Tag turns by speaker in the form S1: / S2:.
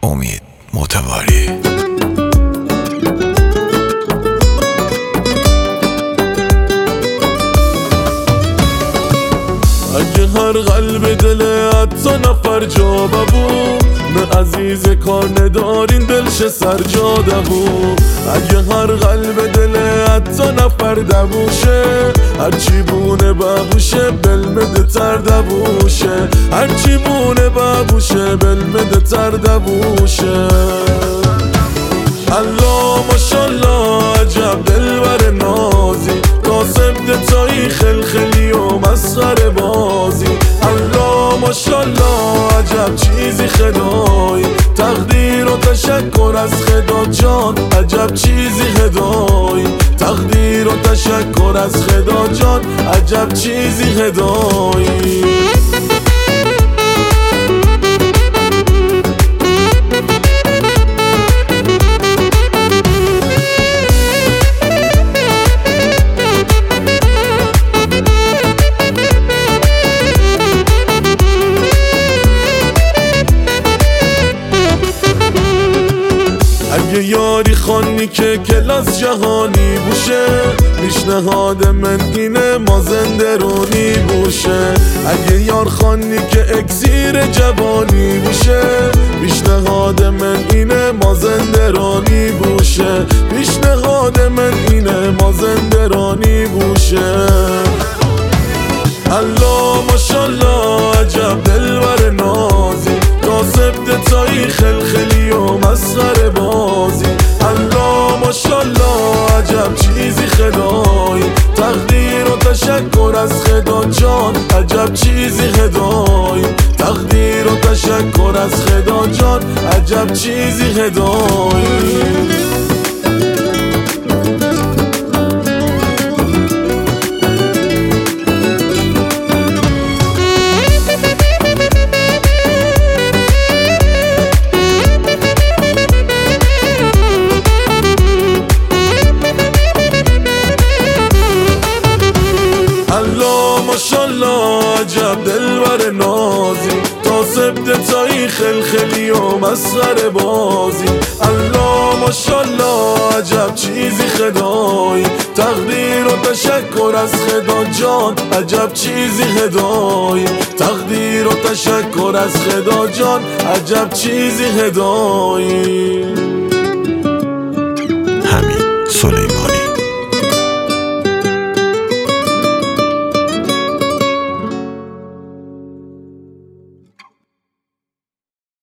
S1: امید متواری.
S2: اگه هر قلب دل حتی نفر جا بود، نه عزیز کار ندارین دلش سر جاده بود. اگه هر قلب دل حتی نفر دبوشه، هرچی بونه ببوشه بلمده تر دبوشه، هرچی بونه ببوشه بلمده تر دبوشه. الله ماشالله عجب دلبر نازی، قاسم دتایی خلخلی و مسخره بازی. الله ماشالله عجب چیزی خدایی، تقدیر و تشکر از خدا جان، عجب چیزی خدایی، تقدیر و تشکر از خدا جان، عجب چیزی خدایی. اگه یاری خانی که کلاس جهانی بوشه، پیشنهاد من اینه ما زندرونی بوشه. اگه یار خانی که اکسیر جوانی بوشه، پیشنهاد من اینه ما زندرانی بوشه، پیشنهاد من اینه ما زندرانی بوشه. الله ماشالله عجب دلبر نازی، قاسم دتایی خلخلی و مسخره بازی. الله ماشالله عجب چیزی خدایی، تقدیر و تشکر از خدا جان، عجب چیزی خدایی، تقدیر و تشکر از خدا جان، عجب چیزی خدایی. ماشالله عجب دلبر نازی، قاسم دتایی خلخلی و مسخره بازی. الله ماشالله عجب چیزی خدایی، تقدیر و تشکر از خدا جان، عجب چیزی خدایی، تقدیر و تشکر از خدا جان، عجب چیزی خدایی.
S1: حمید سلیمانی.